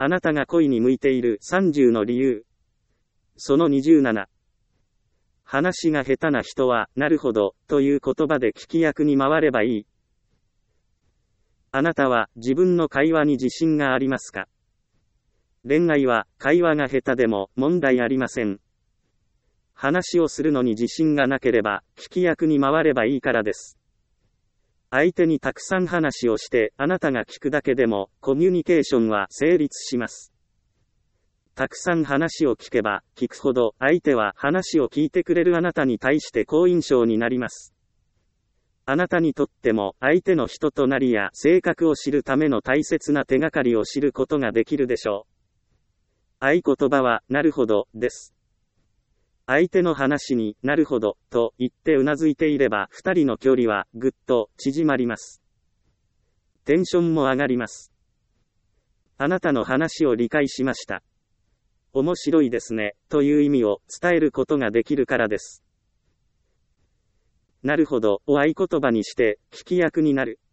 あなたが恋に向いている30の理由。その27。話が下手な人は、なるほど、という言葉で聞き役に回ればいい。あなたは自分の会話に自信がありますか？恋愛は会話が下手でも問題ありません。話をするのに自信がなければ聞き役に回ればいいからです。相手にたくさん話をしてあなたが聞くだけでもコミュニケーションは成立します。たくさん話を聞けば聞くほど相手は話を聞いてくれるあなたに対して好印象になります。あなたにとっても相手の人となりや性格を知るための大切な手がかりを知ることができるでしょう。合言葉は、なるほど、です。相手の話になるほど、と言ってうなずいていれば二人の距離はぐっと縮まります。テンションも上がります。あなたの話を理解しました。面白いですね、という意味を伝えることができるからです。なるほどを合言葉にして聞き役になる。